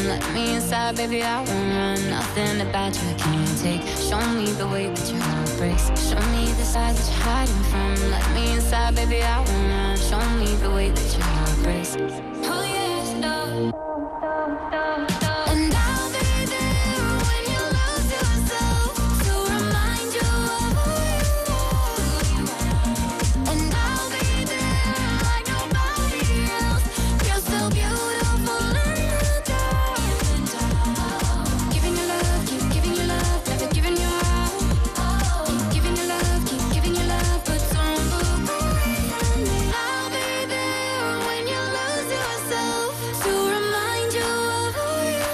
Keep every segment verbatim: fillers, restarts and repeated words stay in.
Let me inside, baby, I won't run. Nothing about you I can't take. Show me the way that your heart breaks. Show me the side that you're hiding from. Let me inside, baby, I won't run. Show me the way that your heart breaks. Oh yes, no. And I'll be there when you lose yourself to remind you of who you are. And I'll be there like nobody else. You're so beautiful in the dark. Giving you love, keep giving you love, never giving you up. Keep giving you love, keep giving you love, but don't look away from me. I'll be there when you lose yourself to remind you of who you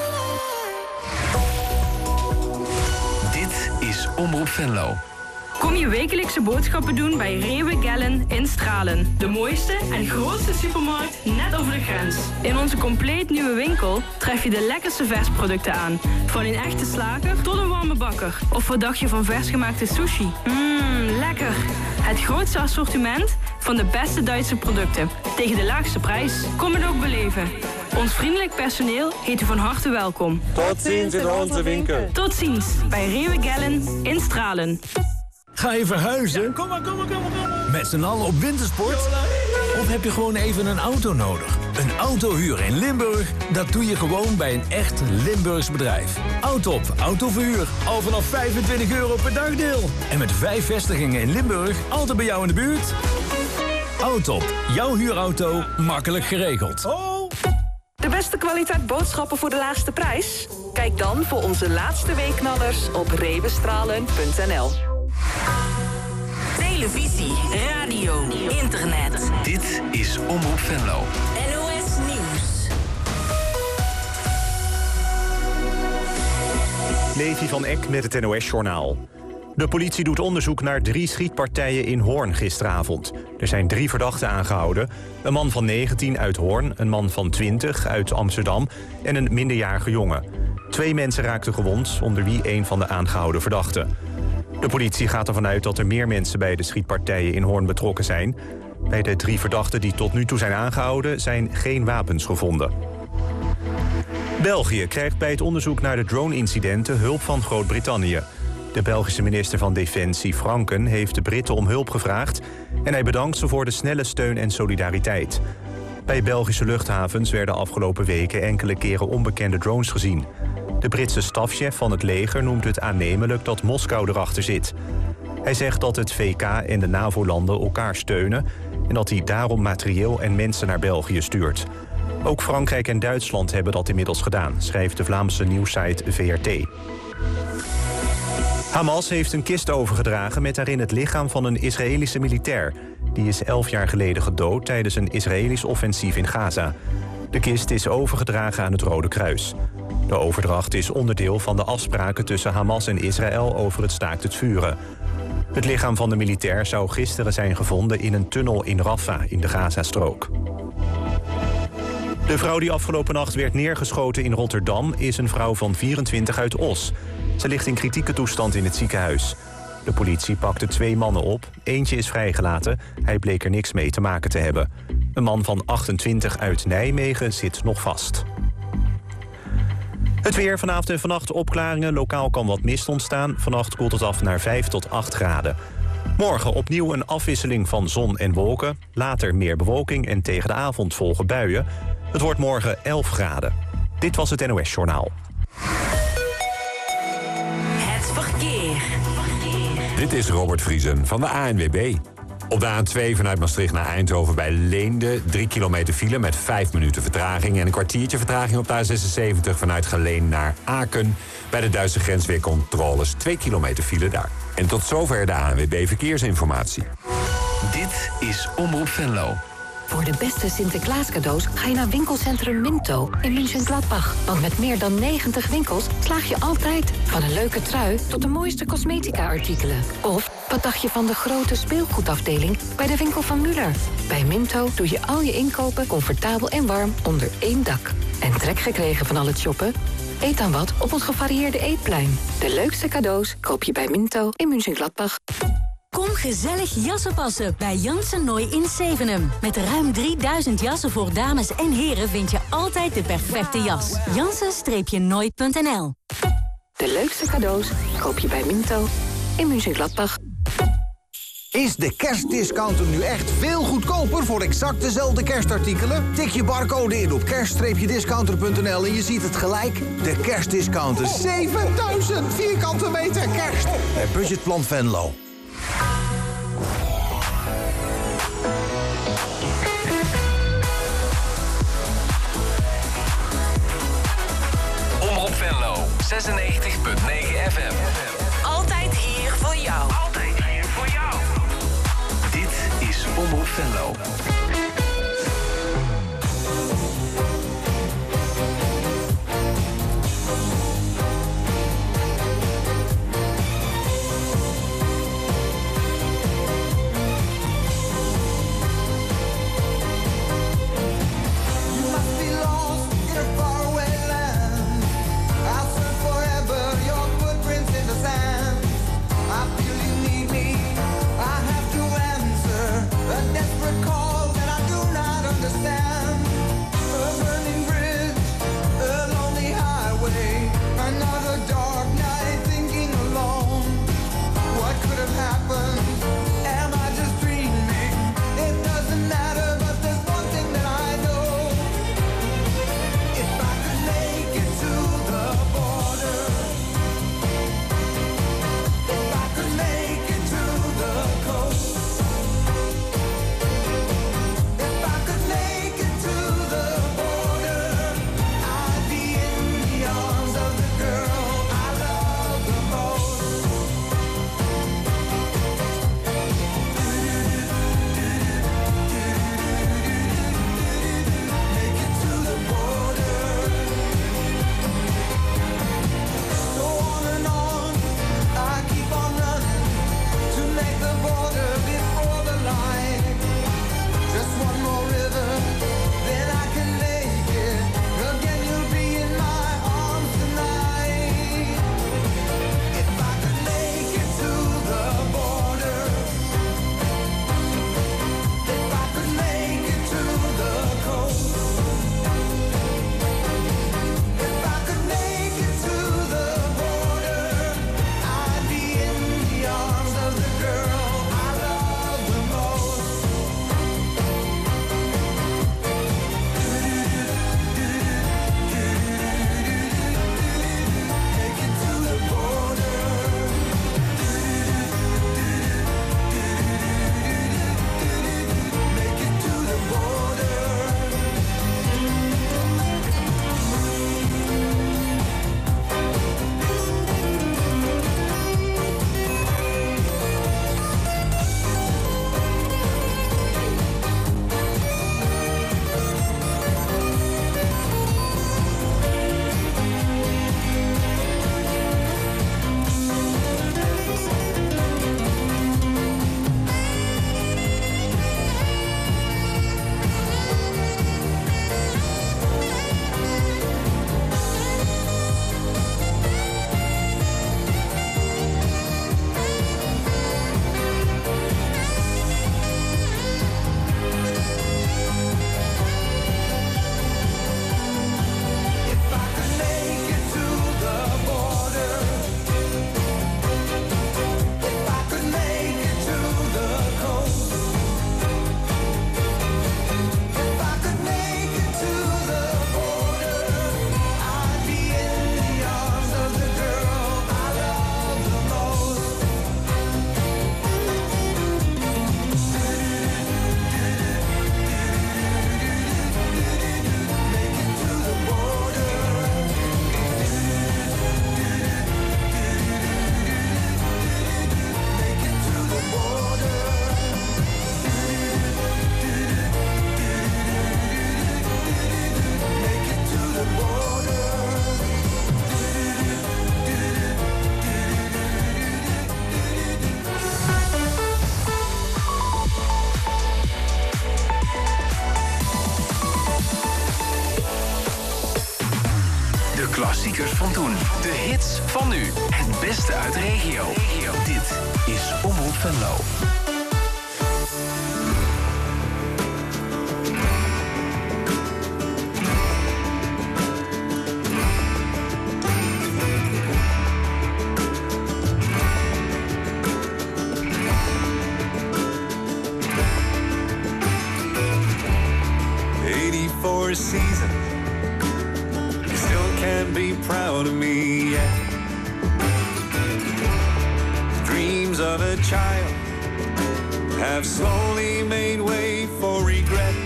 are. Dit is Omroep Venlo. Kom je wekelijkse boodschappen doen bij Rewe Gellen in Stralen. De mooiste en grootste supermarkt net over de grens. In onze compleet nieuwe winkel tref je de lekkerste versproducten aan. Van een echte slager tot een warme bakker. Of wat dacht je van versgemaakte sushi? Mmm, lekker. Het grootste assortiment van de beste Duitse producten. Tegen de laagste prijs. Kom het ook beleven. Ons vriendelijk personeel heet u van harte welkom. Tot ziens in onze winkel. Tot ziens bij Rewe Gellen in Stralen. Ga je verhuizen? Ja, kom maar, kom maar, kom maar, kom maar. Met z'n allen op wintersport? Of heb je gewoon even een auto nodig? Een autohuur in Limburg? Dat doe je gewoon bij een echt Limburgs bedrijf. Autop autoverhuur. Al vanaf vijfentwintig euro per dagdeel. En met vijf vestigingen in Limburg, altijd bij jou in de buurt. Autop, jouw huurauto, makkelijk geregeld. Oh. De beste kwaliteit boodschappen voor de laagste prijs? Kijk dan voor onze laatste weekknallers op rewestralen punt n l. Televisie, radio, internet. Dit is Omroep Venlo. N O S Nieuws. Levi van Eck met het N O S-journaal. De politie doet onderzoek naar drie schietpartijen in Hoorn gisteravond. Er zijn drie verdachten aangehouden. Een man van negentien uit Hoorn, een man van twintig uit Amsterdam en een minderjarige jongen. Twee mensen raakten gewond, onder wie een van de aangehouden verdachten. De politie gaat ervan uit dat er meer mensen bij de schietpartijen in Hoorn betrokken zijn. Bij de drie verdachten die tot nu toe zijn aangehouden zijn geen wapens gevonden. België krijgt bij het onderzoek naar de drone-incidenten hulp van Groot-Brittannië. De Belgische minister van Defensie Franken heeft de Britten om hulp gevraagd en hij bedankt ze voor de snelle steun en solidariteit. Bij Belgische luchthavens werden afgelopen weken enkele keren onbekende drones gezien. De Britse stafchef van het leger noemt het aannemelijk dat Moskou erachter zit. Hij zegt dat het V K en de NAVO-landen elkaar steunen en dat hij daarom materieel en mensen naar België stuurt. Ook Frankrijk en Duitsland hebben dat inmiddels gedaan, schrijft de Vlaamse nieuwssite V R T. Hamas heeft een kist overgedragen met daarin het lichaam van een Israëlische militair. Die is elf jaar geleden gedood tijdens een Israëlisch offensief in Gaza. De kist is overgedragen aan het Rode Kruis. De overdracht is onderdeel van de afspraken tussen Hamas en Israël over het staakt het vuren. Het lichaam van de militair zou gisteren zijn gevonden in een tunnel in Rafah in de Gazastrook. De vrouw die afgelopen nacht werd neergeschoten in Rotterdam is een vrouw van vierentwintig uit Os. Ze ligt in kritieke toestand in het ziekenhuis. De politie pakte twee mannen op. Eentje is vrijgelaten. Hij bleek er niks mee te maken te hebben. Een man van achtentwintig uit Nijmegen zit nog vast. Het weer vanavond en vannacht opklaringen. Lokaal kan wat mist ontstaan. Vannacht koelt het af naar vijf tot acht graden. Morgen opnieuw een afwisseling van zon en wolken. Later meer bewolking en tegen de avond volgen buien. Het wordt morgen elf graden. Dit was het N O S-journaal. Het verkeer. Dit is Robert Vriesen van de A N W B. Op de A twee vanuit Maastricht naar Eindhoven bij Leende... drie kilometer file met vijf minuten vertraging... en een kwartiertje vertraging op de A zesenzeventig vanuit Geleen naar Aken. Bij de Duitse grens weer controles, twee kilometer file daar. En tot zover de A N W B Verkeersinformatie. Dit is Omroep Venlo. Voor de beste Sinterklaas cadeaus ga je naar winkelcentrum Minto in München-Gladbach. Want met meer dan negentig winkels slaag je altijd van een leuke trui tot de mooiste cosmetica-artikelen. Of wat dacht je van de grote speelgoedafdeling bij de winkel van Muller? Bij Minto doe je al je inkopen comfortabel en warm onder één dak. En trek gekregen van al het shoppen? Eet dan wat op ons gevarieerde eetplein. De leukste cadeaus koop je bij Minto in München-Gladbach. Kom gezellig jassen passen bij Janssen Nooi in Zevenum. Met ruim drieduizend jassen voor dames en heren vind je altijd de perfecte jas. Janssen Nooi punt n l. De leukste cadeaus koop je bij Minto in Mönchengladbach. Is de kerstdiscounter nu echt veel goedkoper voor exact dezelfde kerstartikelen? Tik je barcode in op kerst discounter punt n l en je ziet het gelijk. De kerstdiscounter. zevenduizend vierkante meter kerst. Het budgetplan Venlo. Omroep Venlo, zesennegentig punt negen F M. Altijd hier voor jou. Altijd hier voor jou. Dit is Omroep Venlo. klassiekers van toen. De hits van nu. Het beste uit de regio. Dit is Omroep Venlo. eighty-four seasons, you still can't be proud of me yet. Dreams of a child have slowly made way for regret.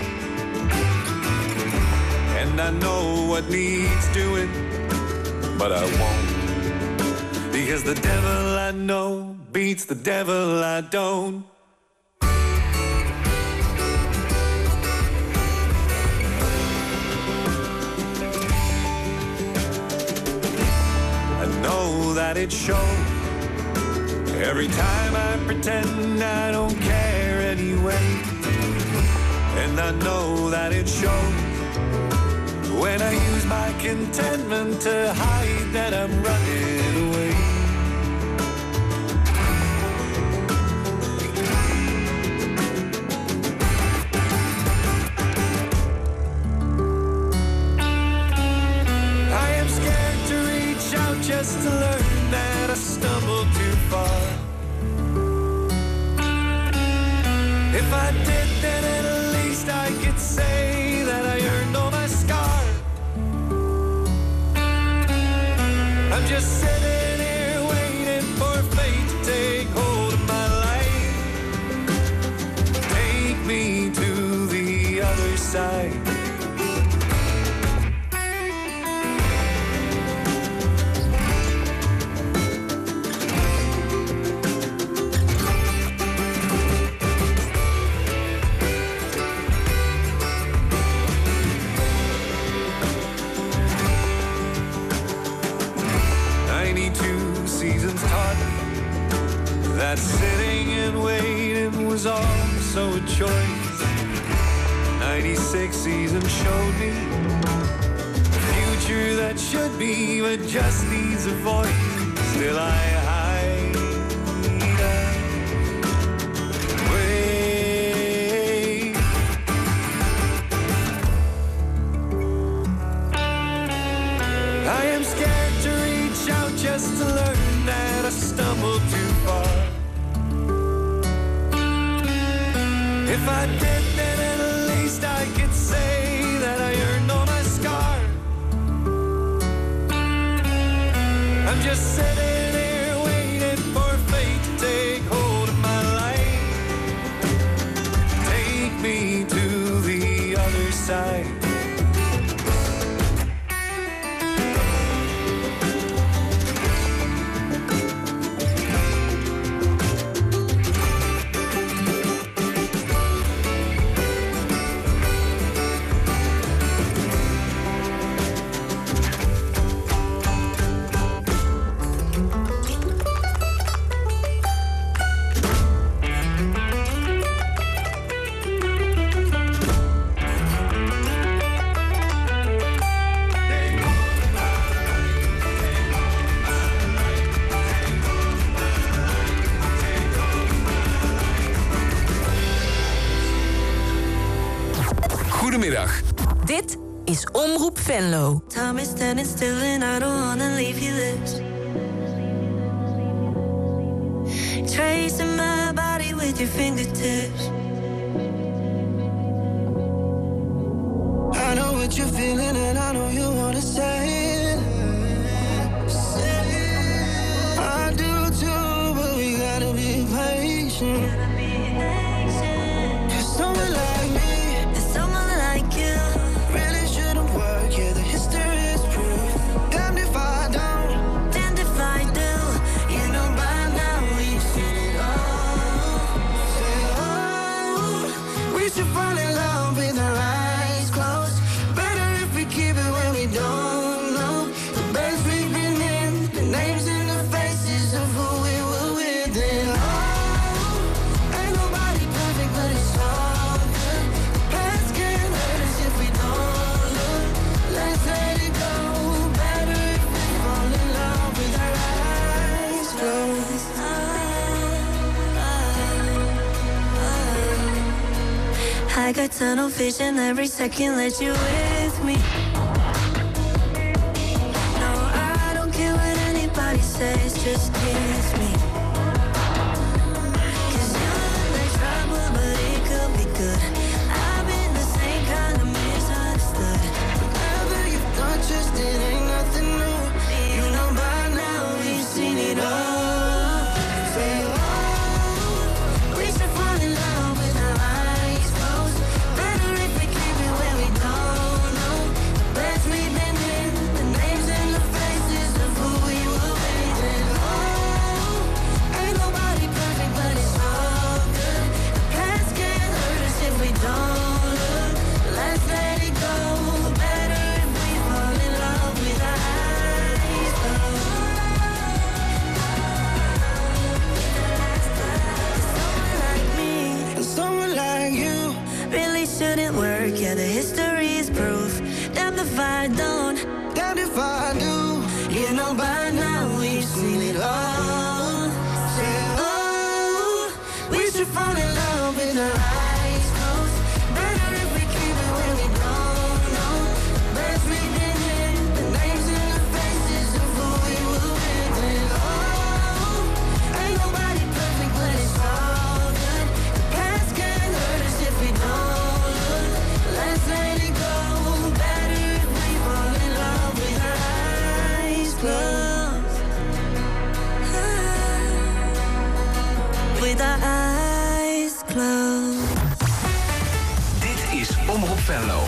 And I know what needs doing, but I won't. Because the devil I know beats the devil I don't. I know that it shows every time I pretend I don't care anyway. And I know that it shows when I use my contentment to hide that I'm running away. I am scared to reach out just to learn that I stumbled too far. If I did, then at least I could say that I earned all my scars. I'm just sitting here waiting for fate to take hold of my life. Take me to the other side. Seasons taught me that sitting and waiting was also a choice. ninety-six seasons showed me a future that should be, but just needs a voice. Still I hide away. I am scared to reach out just to learn that I stumbled too far. If I did, then at least I could say that I earned all my scars. I'm just sitting here waiting for fate to take hold of my life. Take me to the other side. Goedemiddag. Dit is Omroep Venlo. Time is standing still and I don't wanna leave you this. Tracing my body with your fingertips. I know what you're feeling and I know you wanna say it. I do too, but we gotta be patient. Cause someone like me, someone like you really shouldn't work. Yeah, the history is proof. Damned if I don't, damned if I do. You know by now we've seen it all. Say, oh, we should fall in love with our eyes closed. Better if we keep like a tunnel vision. Every second let you with me. No, I don't care what anybody says, just kiss me. Cause you look like trouble, but it could be good. I've been the same kind of misunderstood. Whatever you've done, just it ain't nothing new. You know by now we've seen it all. Say, oh, we should fall in love with our eyes closed. Better if we keep it where we don't know. Best we've been in, the names and the faces of who we were waiting. Oh, ain't nobody perfect, but it's all good. The past can't hurt us if we don't look. Let's let it go. Better if we fall in love with our eyes closed. Someone like me and someone like you really shouldn't work. Yeah, the history is proof. Damn if I don't, damn if I do. You know by now we've seen it all. Say, oh, we should fall in love with our eyes closed. Better if we keep it where we don't know. Best we did it, the names and the faces of who we were with. Oh, ain't nobody perfect, but it's all good. The past can't hurt us if we don't look. Let's let it go. Better if we fall in love with our eyes closed. With our eyes closed. Dit is Omroep Venlo.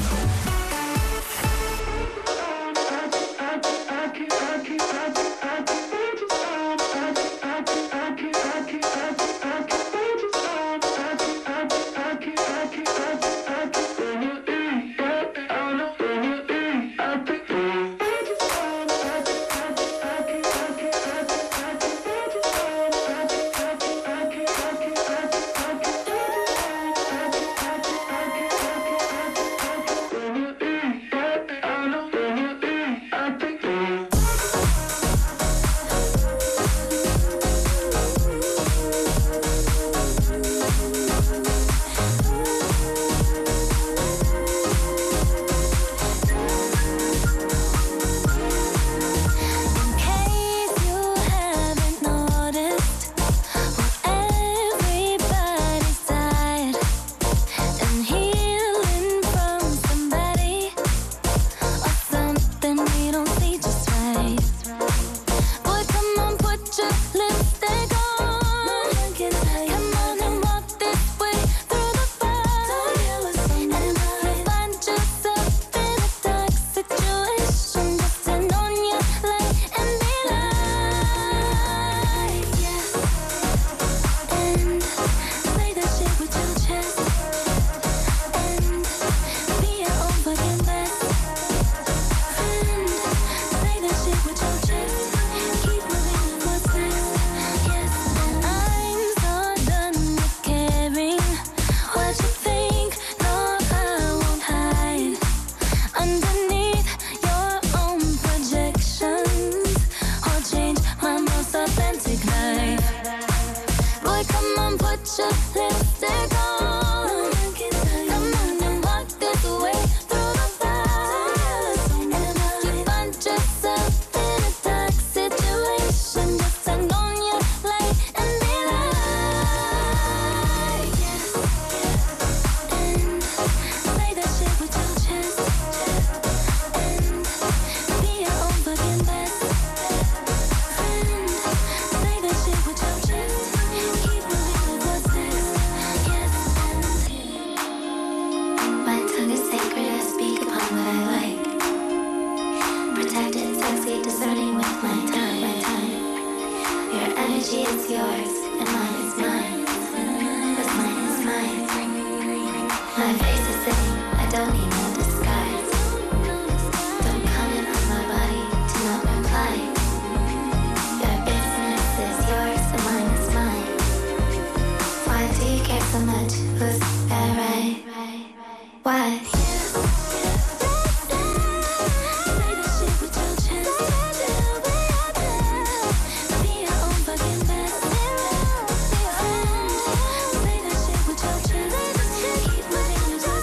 Keep moving.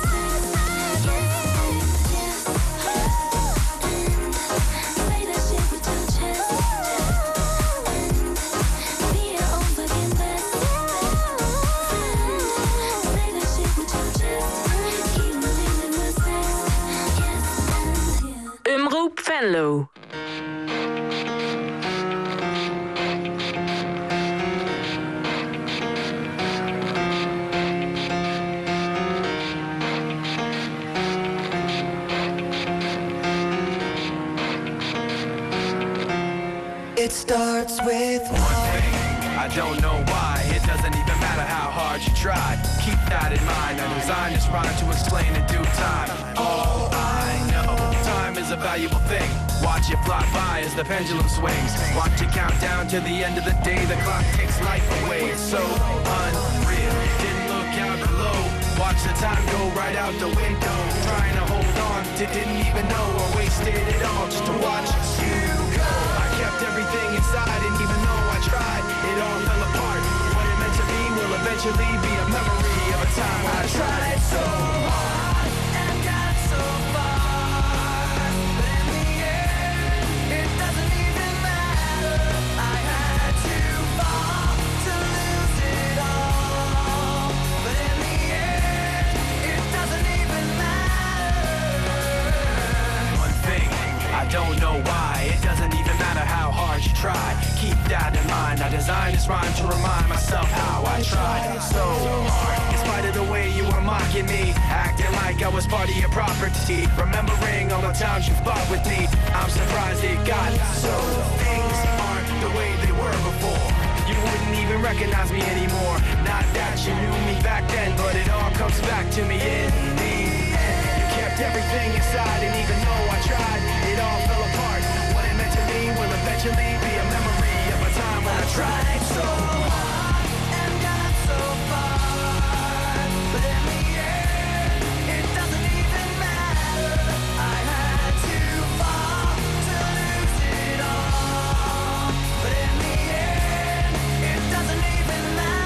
starts with one thing. I don't know why. It doesn't even matter how hard you try. Keep that in mind. I designed this rhyme to explain in due time. All I know, time is a valuable thing. Watch it fly by as the pendulum swings. Watch it count down to the end of the day. The clock takes life away. It's so unreal. Didn't look out below. Watch the time go right out the window. Trying to hold on to didn't even know or wasted it all just to watch you go. I kept everything inside and even though I tried, it all fell apart. What it meant to be will eventually be a memory of a time when I tried so hard and got so far. But in the end, it doesn't even matter. I had to fall to lose it all. But in the end, it doesn't even matter. One thing, I don't know why. It doesn't even matter how hard you try. Keep that in mind. I designed this rhyme to remind myself how I tried so hard. In spite of the way you were mocking me, acting like I was part of your property. Remembering all the times you fought with me, I'm surprised it got so. Things aren't the way they were before. You wouldn't even recognize me anymore. Not that you knew me back then, but it all comes back to me in the end. You kept everything inside, and even though I tried, it all fell apart. What it meant to me will eventually be a memory of a time when I tried so hard and got so far. But in the end, it doesn't even matter. I had to fall to lose it all. But in the end, it doesn't even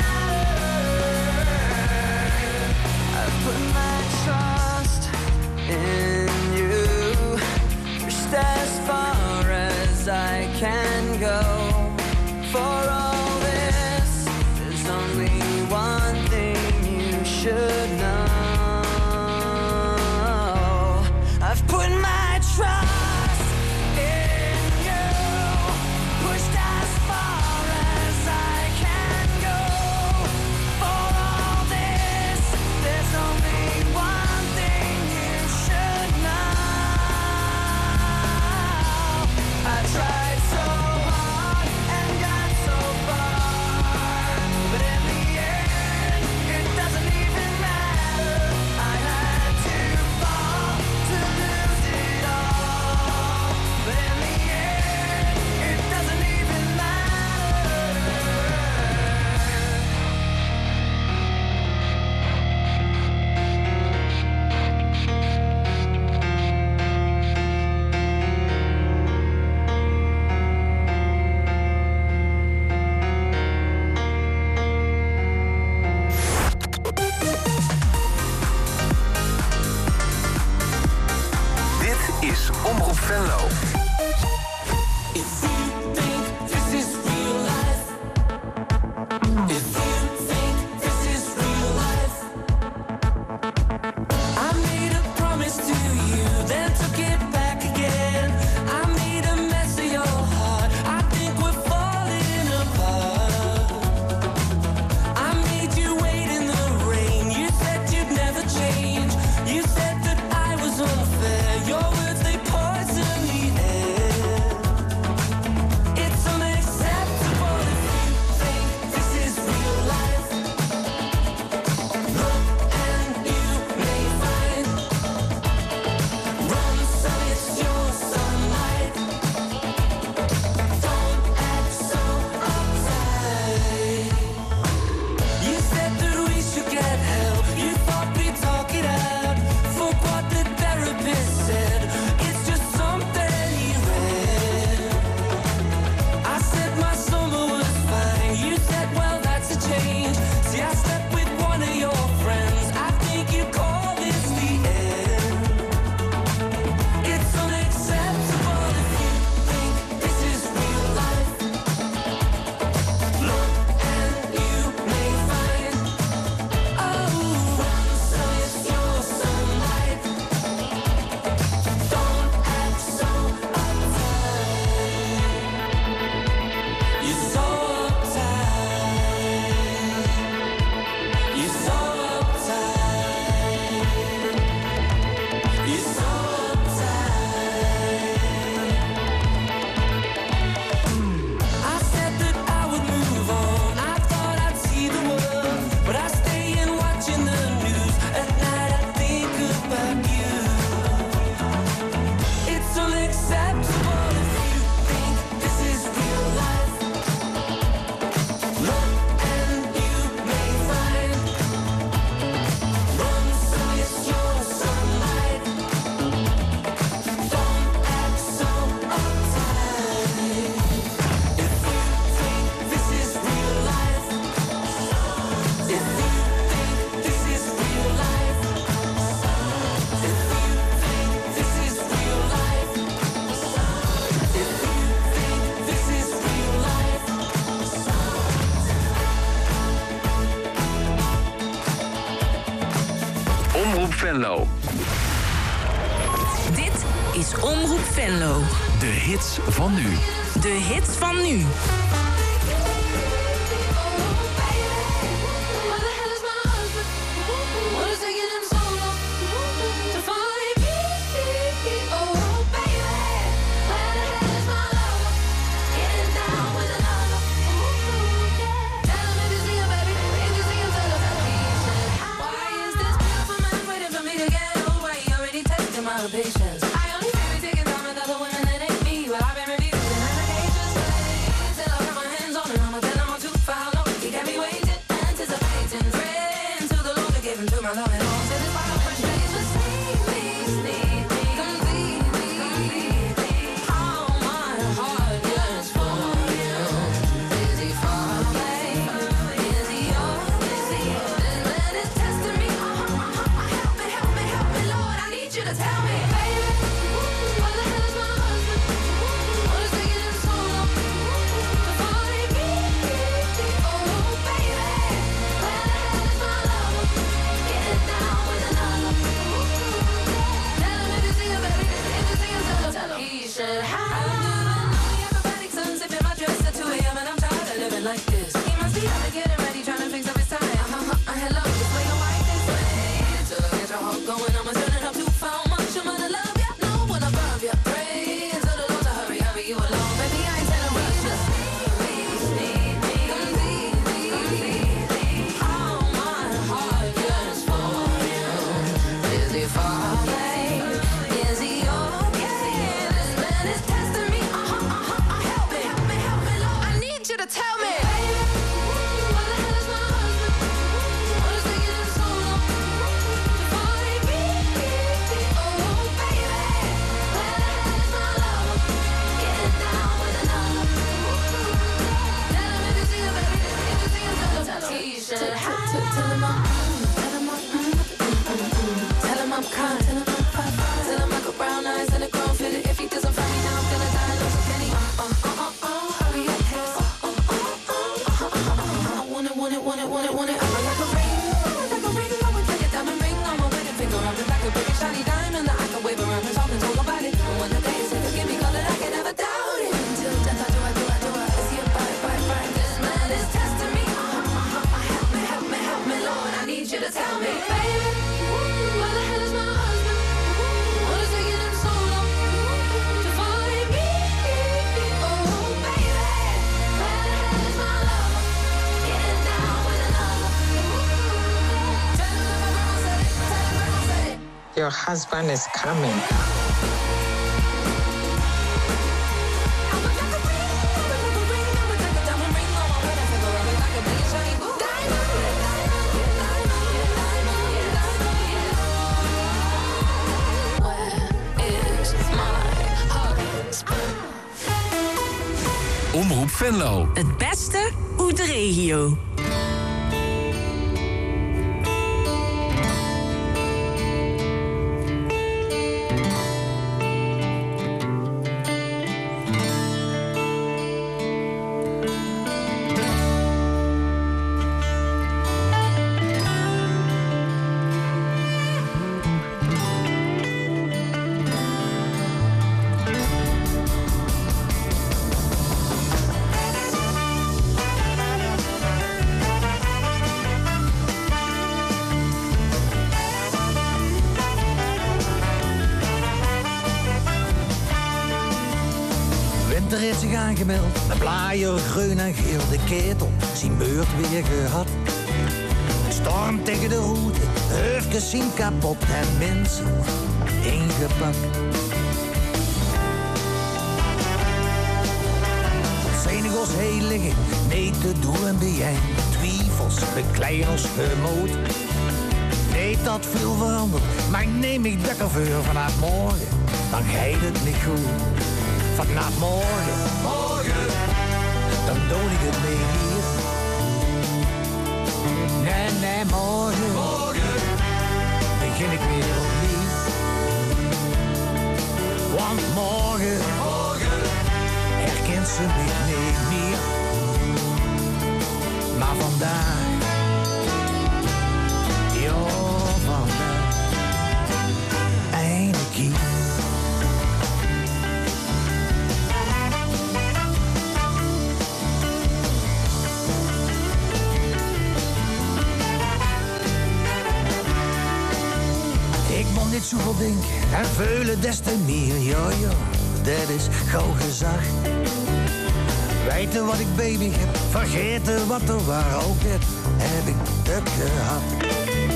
matter. I've put my trust in you. Pushed as far as I can go. For all this Venlo. Dit is Omroep Venlo. De hits van nu. De hits van nu. Patience. I only feel taking time with other women that ain't me, but I've been refusing medications. Till I got my hands on it, I'ma tell him I'm too for how long he got me waiting, anticipating. Praying to the Lord to give him to my love and all to this final fresh face. Just sneak me, sneak me, complete me, complete me. How my heart yearns for you. Is he far away? Is he yours? Is he yours? This man is testing me. Uh-huh, uh-huh. Help me, help me, help me, Lord. I need you to tell me. Like this, he must be out to get it ready, trying to fix up his time. Uh-huh, uh, hello, just wait a while this way. Till I get your heart going, I'ma turn it up too far. Much I'm gonna love ya, no one above ya. Pray to the Lord to hurry, hurry you along. Baby, I ain't telling rush, just sneak me, sneak me, complete me, complete me. How my heart yearns for you. Is he far away? Is he okay? This man is testing me. Uh-huh, uh-huh, uh, help me, help me, help me, Lord. I need you to tell me. Your husband is coming. Omroep Venlo. Het beste uit de regio. Er heeft zich aangemeld, met blaaier, groen en geel, de ketel, zijn beurt weer gehad. Storm tegen de route, heufken zien kapot en mensen ingepakt. Zenigels heilige, nee te doen en bijeen, twijfels, bekleien ons gemoed. Nee, dat veel veranderd, maar neem ik lekker voor vanaf morgen, dan gaat het niet goed. Vanaf morgen, morgen, dan doe ik het niet meer. Nee, nee, morgen, morgen, begin ik weer opnieuw. Want morgen, morgen, herkent ze mich niet meer. Maar vandaag, ja, vandaag, nooit zoveel denken en veulen des te meer. Ja, ja, dat is gauw gezegd. Weten wat ik baby heb, vergeten wat er was. Ook dit heb ik dat gehad.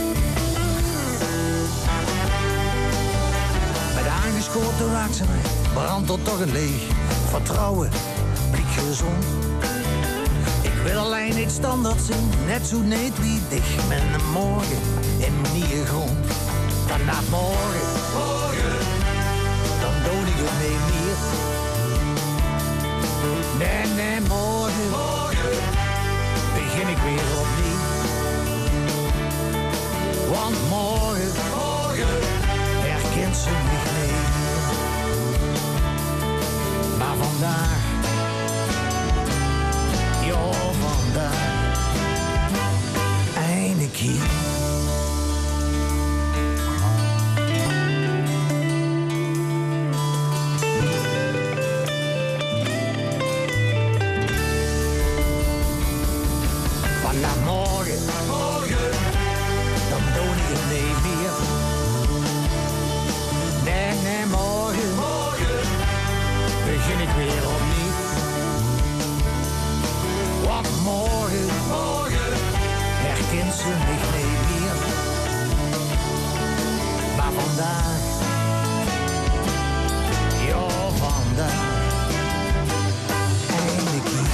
Met aangeschoten waakzaamheid brandt er toch een leeg vertrouwen, blik gezond. Ik wil alleen niet standaard zien, net zo niet wie dicht met een morgen in mijn grond. Vanaf morgen, morgen, dan doe ik het niet meer. Nee, nee, morgen, morgen, begin ik weer opnieuw. Want morgen, morgen, herkent ze mich niet. Maar vandaag, ja vandaag, eindelijk hier. Vanaf morgen, morgen, dan doe ik het niet meer. Nee, nee, morgen, morgen, begin ik weer opnieuw. Want morgen, morgen, herkent ze mich niet meer. Maar vandaag, ja vandaag, eindelijk hier.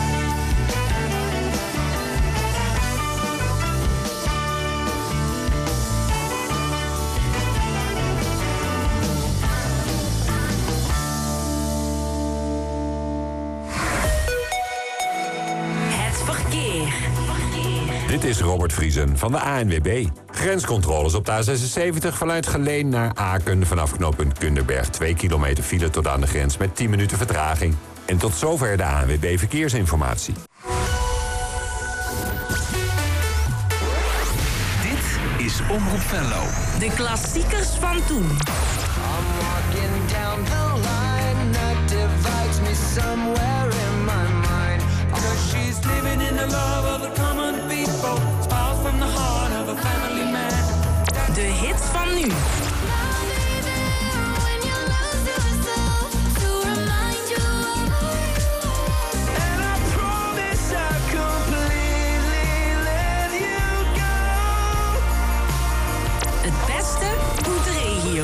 Dit is Robert Vriesen van de A N W B. Grenscontroles op de A zesenzeventig vanuit Geleen naar Aken vanaf knooppunt Kunderberg. twee kilometer file tot aan de grens met tien minuten vertraging. En tot zover de A N W B Verkeersinformatie. Dit is Omroep Venlo. De klassiekers van toen. I'm walking down the line that divides me somewhere in my mind. Cause she's living in the love of the common people. Smiles from the heart of a family man. De hits van nu. And I promise I completely let you go. Het beste uit de regio.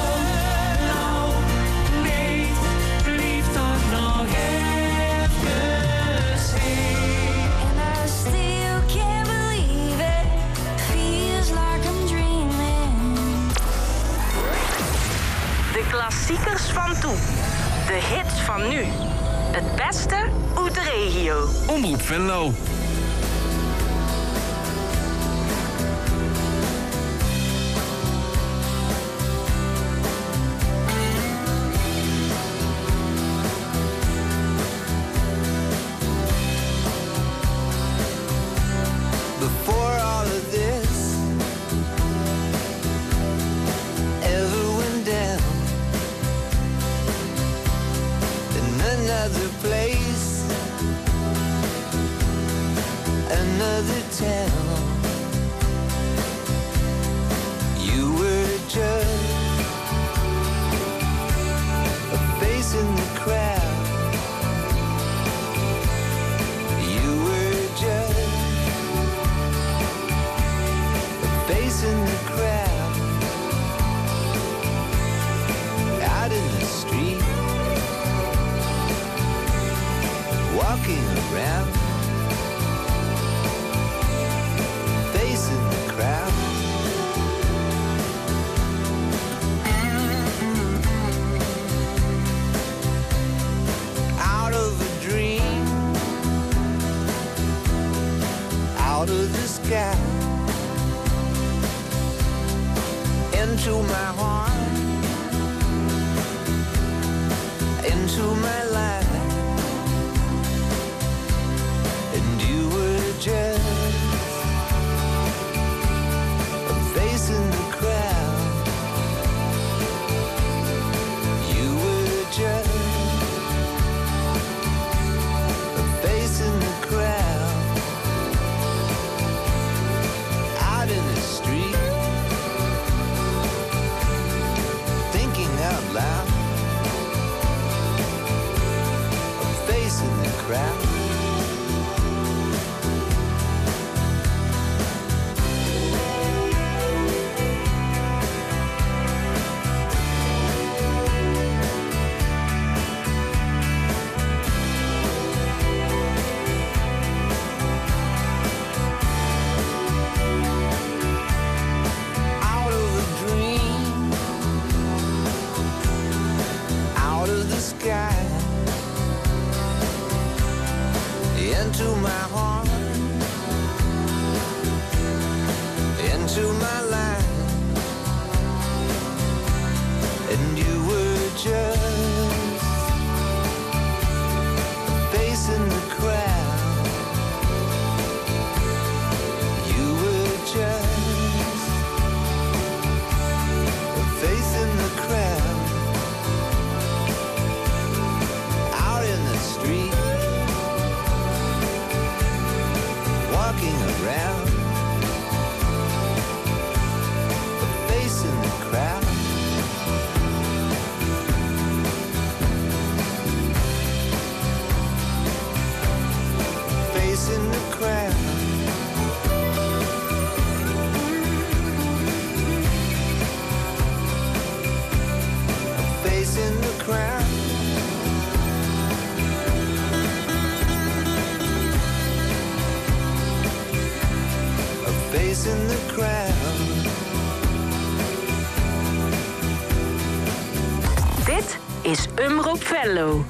De klassiekers van toen. De hits van nu. Het beste uit de regio. Omroep Venlo. Before all of this ever went down in another place, another town, you were just a face in the crowd. You were just face in the crowd, out in the street, walking around, facing the crowd. Out of a dream, out of the sky, into my heart, into my life, and you were just a face in the crowd. You were just a face in the crowd, out in the street, crowd, a face in the crowd. Face in the crowd. Face in the crowd. A face in the crowd. Dit is Omroep Venlo.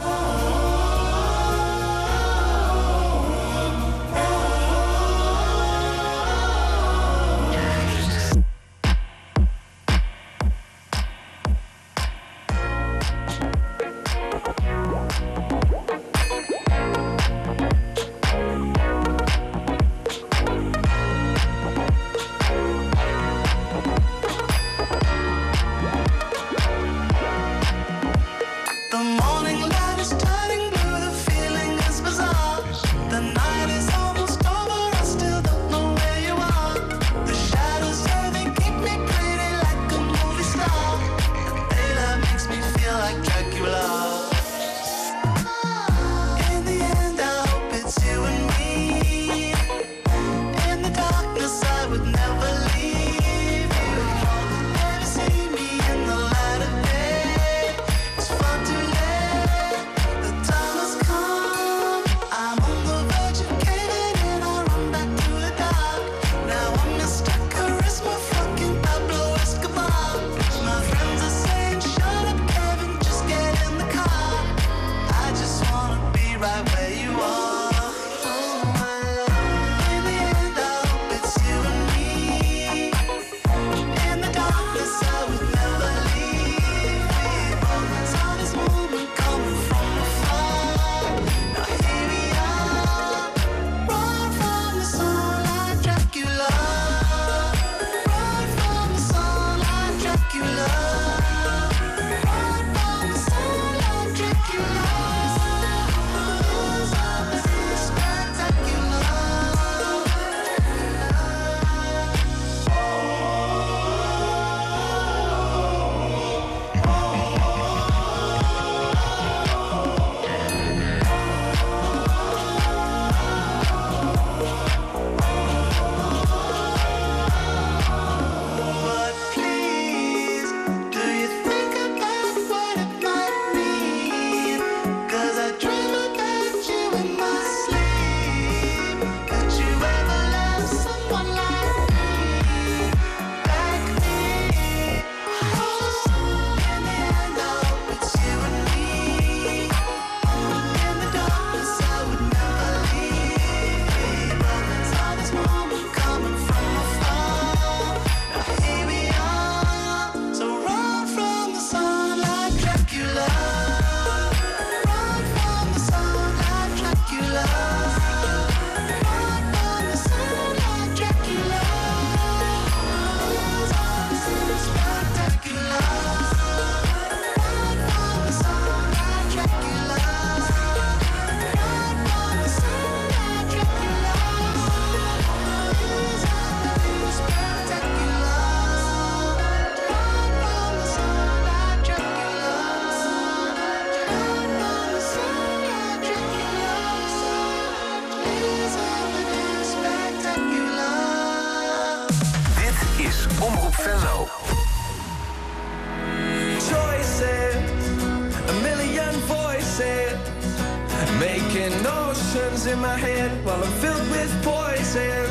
in my head while I'm filled with poison.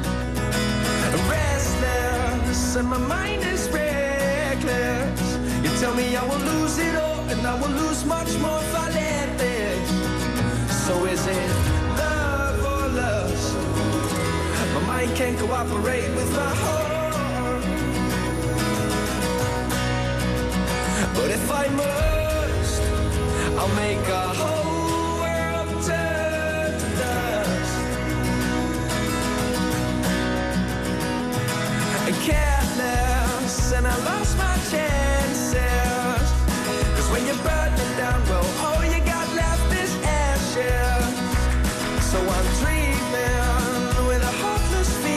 Restless and my mind is reckless. You tell me I will lose it all and I will lose much more if I let this. So is it love or lust? My mind can't cooperate with my heart. But if I must, I'll make a whole world turn to dust. And careless, and I lost my chances. Cause when you burn it down, well, all you got left is ashes. So I'm dreaming with a hopeless feeling.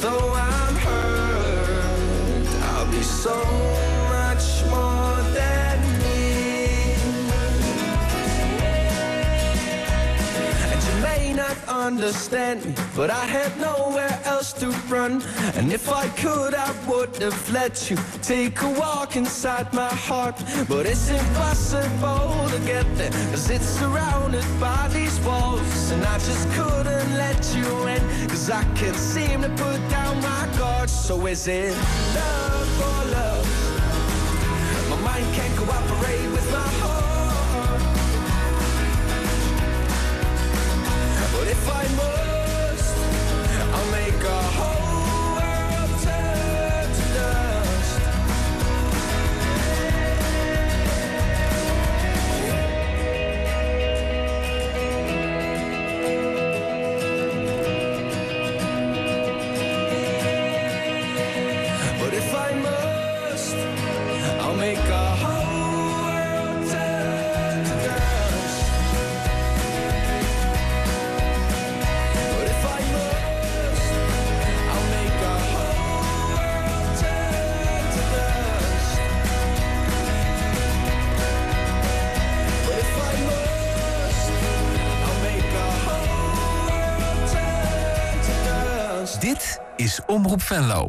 Though I'm hurt, I'll be so much more than me. And you may not understand me, but I had nowhere else to run. And if I could, I would have let you take a walk inside my heart. But it's impossible to get there, cause it's surrounded by these walls. And I just couldn't let you in, cause I can't seem to put down my guard. So is it love or love? My mind can't cooperate with my heart. But if I must, I'll make a whole world turn to dust. But if I must, I'll make a whole world turn to dust. But if I must, I'll make a whole world turn to dust. But if I must, I'll make a whole world turn to dust. Dit is Omroep Venlo.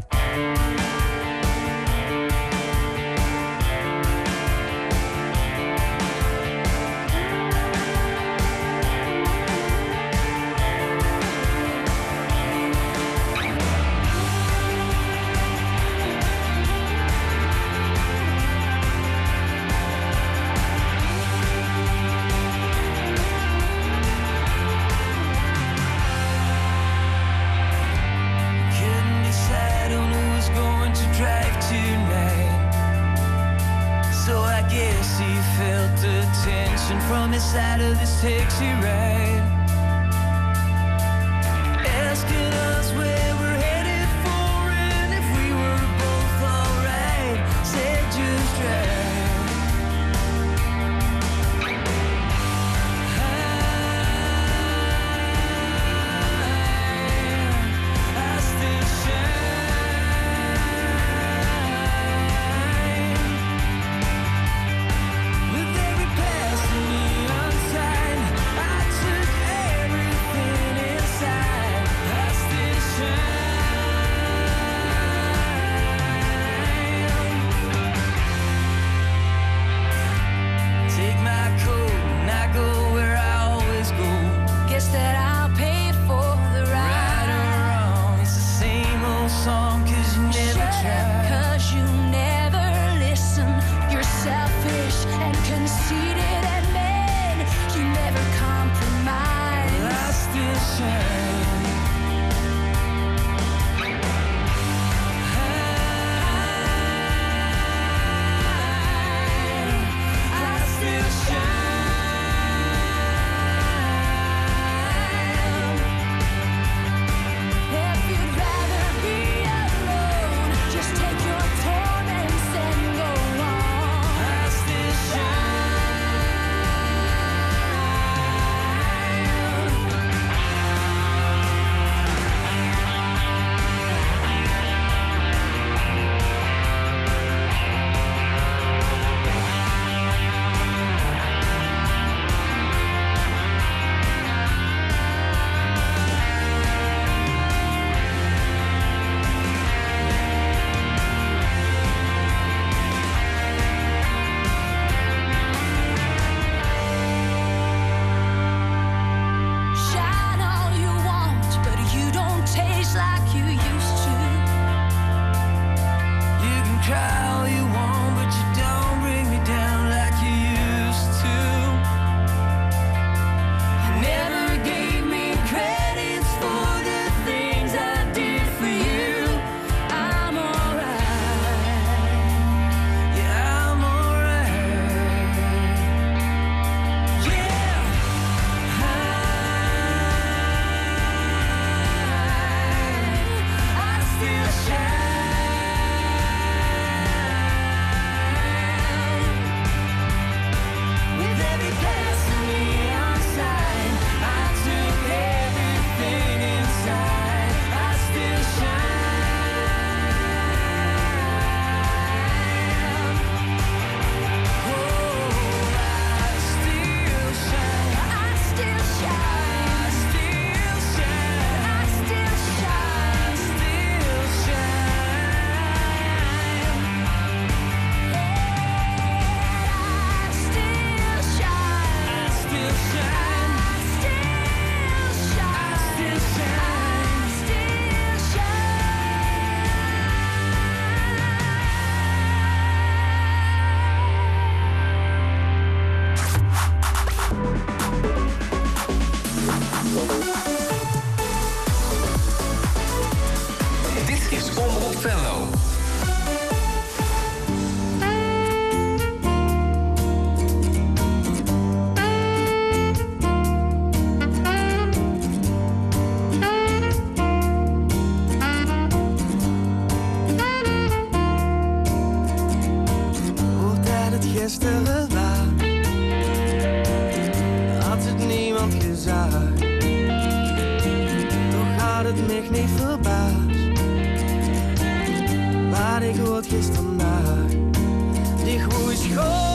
Couldn't decide on who was going to drive tonight. So I guess he felt the tension from inside of this taxi ride, asking us where we're headed for and if we were both alright. Said just drive. I still shine with every passing neon sign. I took everything inside. I still shine. Take my coat and I go where I always go. Guess that I'll pay for the ride. Right or wrong, it's the same old song, cause you never try. Cause you never listen. You're selfish and conceited, and man, you never compromise. I still shine. I still shine. If you'd rather be alone, just take your torments and go on. I still shine. Shine all you want, but you don't taste like you used to. You can cry all you want, but you don't bring me down like you used to. You never gave me credits for the things I did for you. I'm alright. Yeah, I'm alright. Yeah. I still shine with every passing neon sign. I took everything inside. I still shine. Venlo. Gisteren waar, had het niemand gezegd, toch had het mij niet verbaasd. Maar ik hoorde gisteren naar, die goeie school.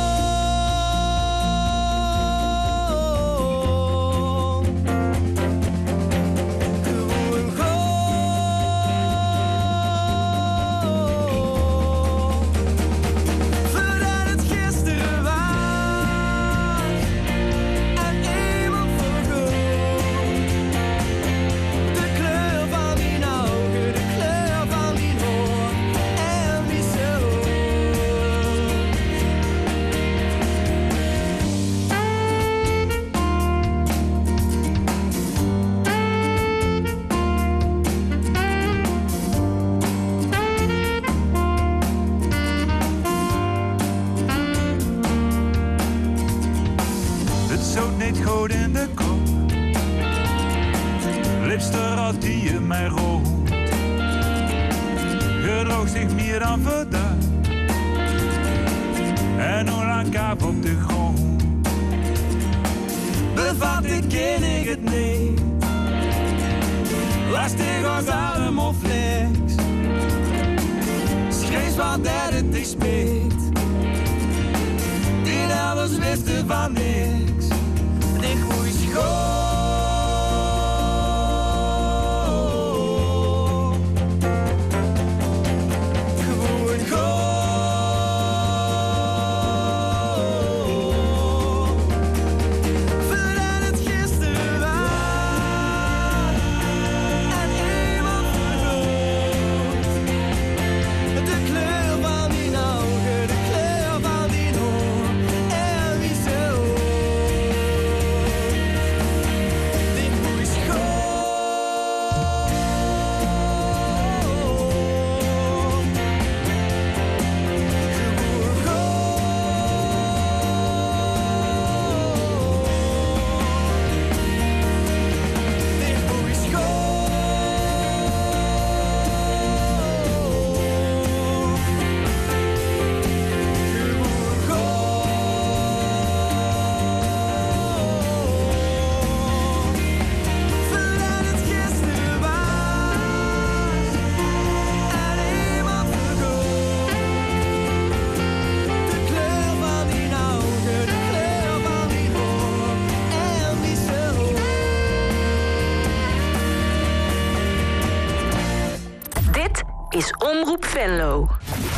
Is Omroep Venlo.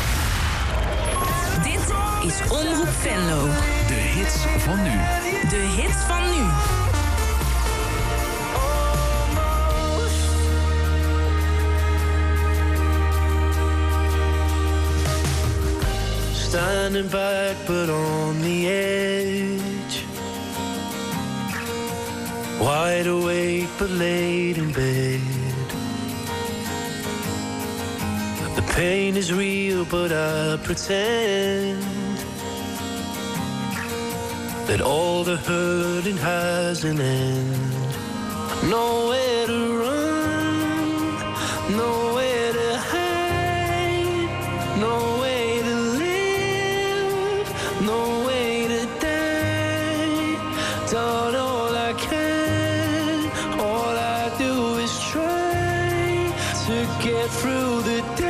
Dit is Omroep Venlo. De hits van nu. De hits van nu. Standing back but on the edge, wide awake but late in bed. The pain is real, but I pretend that all the hurting has an end. Nowhere to run, nowhere to hide, no way to live, no way to die. Done all I can, all I do is try to get through the day.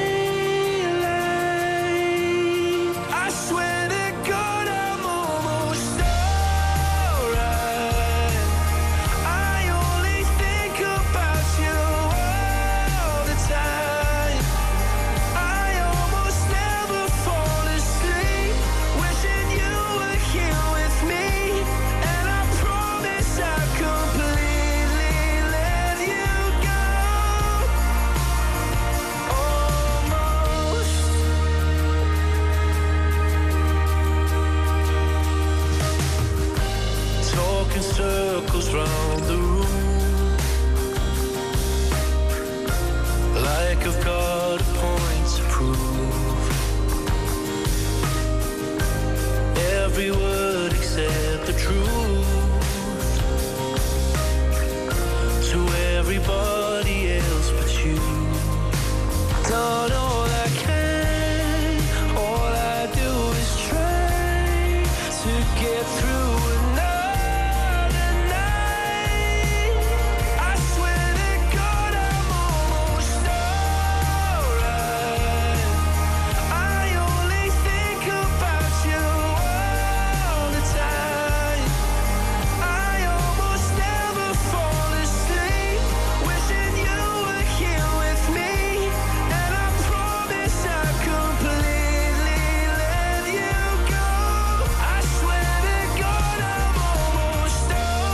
Round the room, like I've got a through another night. I swear to God I'm almost alright. I only think about you all the time. I almost never fall asleep, wishing you were here with me. And I promise I'll completely let you go. I swear to God I'm almost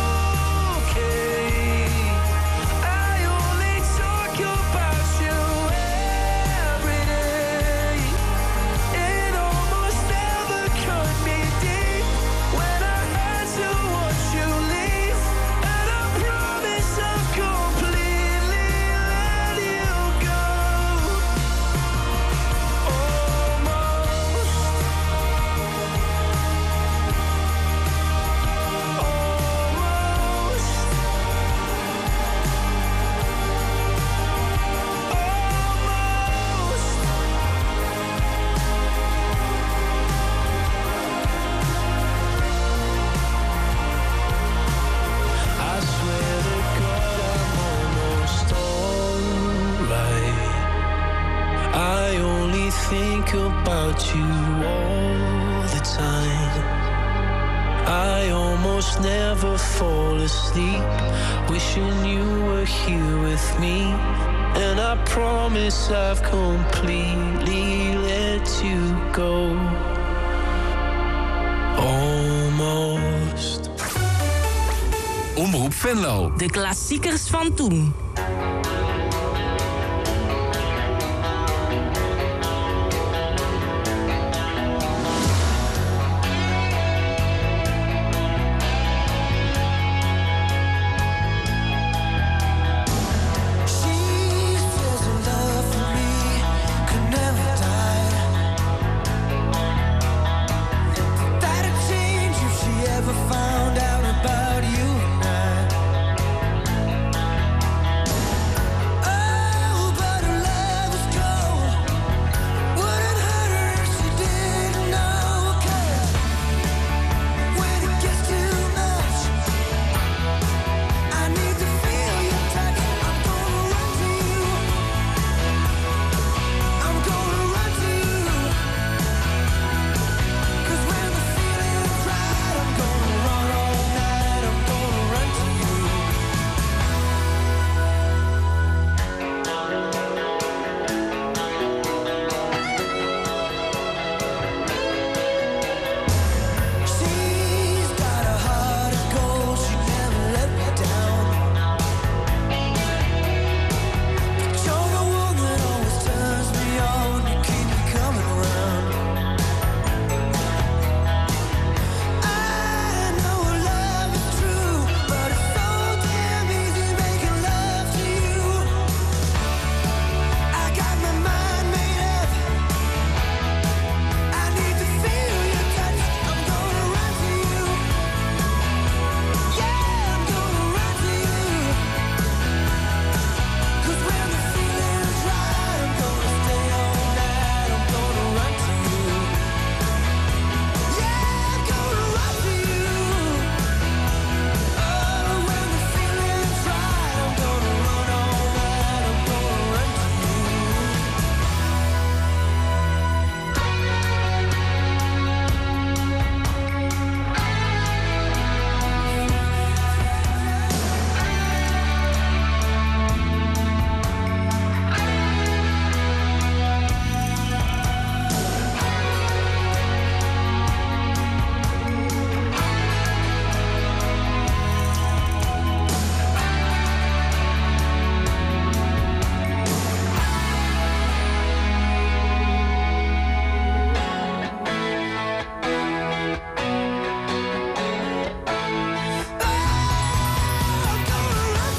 okay. I only talk about you every day. It almost never cut me deep when I had to watch you leave. And I promise I'll completely let you go. Almost. Almost. Almost. I swear to God I'm almost alright. I only think about you all the time. I almost never fall asleep, wishing you were here with me. And I promise I've completely let you go. Almost. Omroep Venlo. De klassiekers van toen.